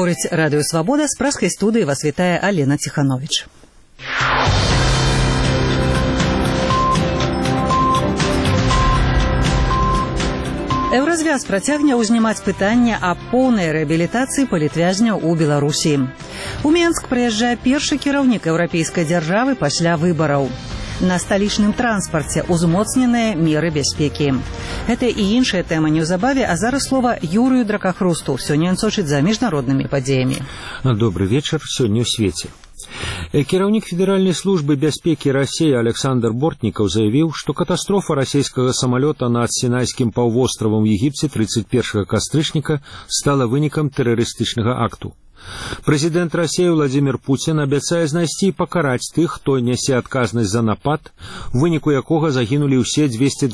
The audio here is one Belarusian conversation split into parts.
Гаворыць Радыё Свабода, з пражскай студыі вас вітае Алена Ціхановіч. Еўразвяз працягне ўзнімаць пытанне аб поўнай рэабілітацыі палітвязняў у Беларусі. У Менск прыязджае першы кіраўнік еўрапейскай дзяржавы пасля выбараў. На сталічным транспарце узмоцненыя меры бяспекі. Гэта і іншая тэма неўзабаве, а зараз слова Юрыю Дракахрусту. Сёння ён сочыць за міжнароднымі падзеямі. Добрый вечар, сёння ў свеце. Кіраўнік Федэральнай службы бяспекі Расіі Александр Бортнікаў заявіў, што катастрофа расійскага самалёта над Сінайскім паўвостравам у Егіпце 31 кастрычніка стала вынікам тэрарыстычнага акту. Прэзідэнт Расіі Владзімір Пуцін абяцае знайсці і пакараць тых, хто нясе адказнасць за напад, у выніку якога загінулі ўсе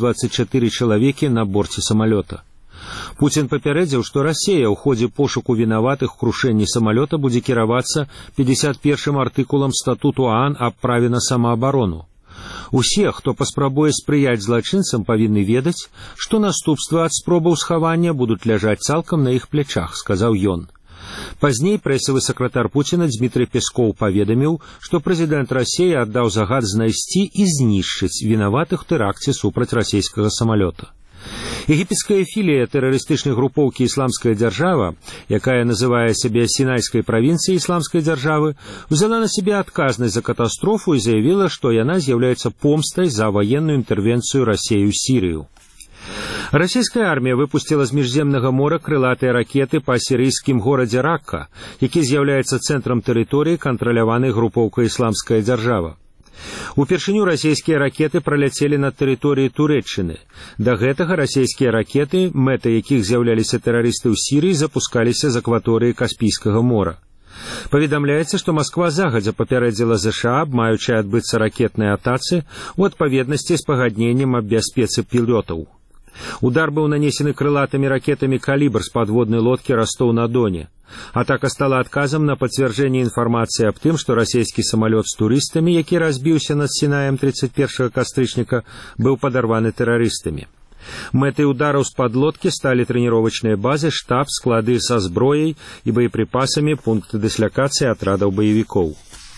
224 чалавекі на борце самалёта. Пуцін папярэдзіў, што Расія ў ходзе пошуку вінаватых у крушэнні самалёта будзе кіравацца 51-м артыкулам статуту ААН аб праве на самаабарону. Усе, хто паспрабуе спрыяць злачынцам, павінны ведаць, што наступствы ад спробаў схавання будуць ляжаць цалкам на іх плячах, сказаў ён. Пазней прэсавы сакратар Пуціна Дмітрый Пескоў паведаміў, што прэзідэнт Расіі аддаў загад знайсці і знішчыць вінаватых у тэракце супраць расійскага самалёта. Егіпецкая філія тэрарыстычнай групоўкі «Ісламская дзяржава», якая называе сябе Сінайскай правінцыяй ісламскай дзяржавы, узяла на сябе адказнасць за катастрофу і заявіла, што яна з'яўляецца помстай за ваенную інтэрвенцыю Расіі ў Сірыю. Расійская армія выпусціла з міжземнага мора крылатыя ракеты па сірыйскім горадзе Ракка, які з'яўляецца цэнтрам тэрыторыі, кантраляванай групоўкай «Ісламская дзяржава». Упершыню расійскія ракеты праляцелі над тэрыторыяй Турэччыны. Да гэтага расійскія ракеты, мэтай якіх з'яўляліся тэрарысты ў Сірыі, запускаліся з акваторыі Каспійскага мора. Паведамляецца, што Масква загадзя папярэдзіла ЗША аб маючай адбыцца ракетнай атацы ў адпаведнасці з пагадненнем аб бяспецы пілётаў. Удар быў нанесены крылатымі ракетамі «Калібр» з падводнай лодкі Ростов-на-Доне. Атака стала адказам на пацвярджэнне інфармацыі аб тым, што расійскі самалёт з турыстамі, які разбіўся над Сінаем 31 кастрычніка, быў падарваны тэрарыстамі. Мэтай удараў з падлодкі сталі трэніровачныя базы, штаб, склады са зброяй і боепрыпасамі, пункты дыслякацыі атрадаў баевікоў.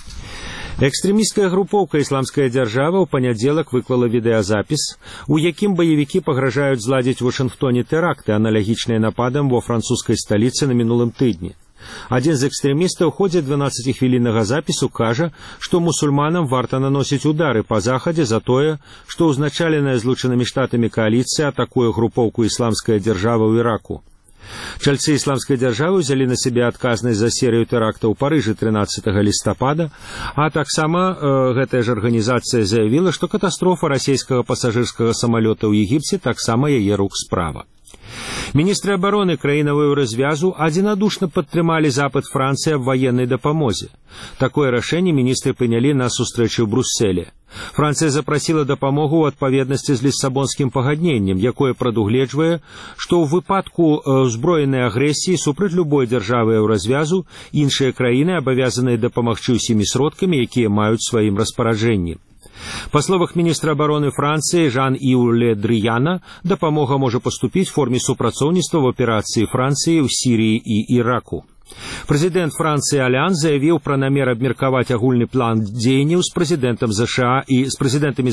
Экстрэмісцкая групоўка «Ісламская дзяржава» ў панядзелак выклала відэазапіс, у якім баевікі пагражаюць зладзіць у Вашынгтоне тэракты, аналагічныя нападам ва французскай сталіцы на мінулым тыдні. Адзін з экстрэмістаў у ходзе 12-хвіліннага запісу кажа, што мусульманам варта наносіць удары па захадзе за тое, што ўзначаленая Злучанымі Штатамі кааліцыя атакуе групоўку «Ісламская дзяржава» ў Іраку. Чальцы ісламскай дзяржавы ўзялі на сябе адказнасць за серыю тэрактаў у Парыжы 13 лістапада, а таксама гэтая ж арганізацыя заявіла, што катастрофа расійскага пасажырскага самалёта ў Егіпце таксама яе рук справа. Міністры абароны краінаў еўразвязу адзінадушна падтрымалі запыт Францыі аб ваеннай дапамозе. Такое рашэнне міністры прынялі на сустрэчы ў Брусселе. Францыя запрасіла дапамогу ў адпаведнасці з ліссабонскім пагадненнем, якое прадугледжвае, што ў выпадку ўзброенай агрэсіі супраць любой дзяржавы еўразвязу іншыя краіны абавязаныя дапамагчы ўсімі сродкамі, якія маюць сваім распараджэнні. Па словах міністра абароны Францыі Жан-Іў Ле Дрыяна, дапамога можа паступіць у форме супрацоўніцтва в аперацыі Францыі ў Сірыі і Іраку. Прэзідэнт Францыі Алян заявіў пра намер абмеркаваць агульны план дзеянняў з прэзідэнтам ЗША і з прэзідэнтамі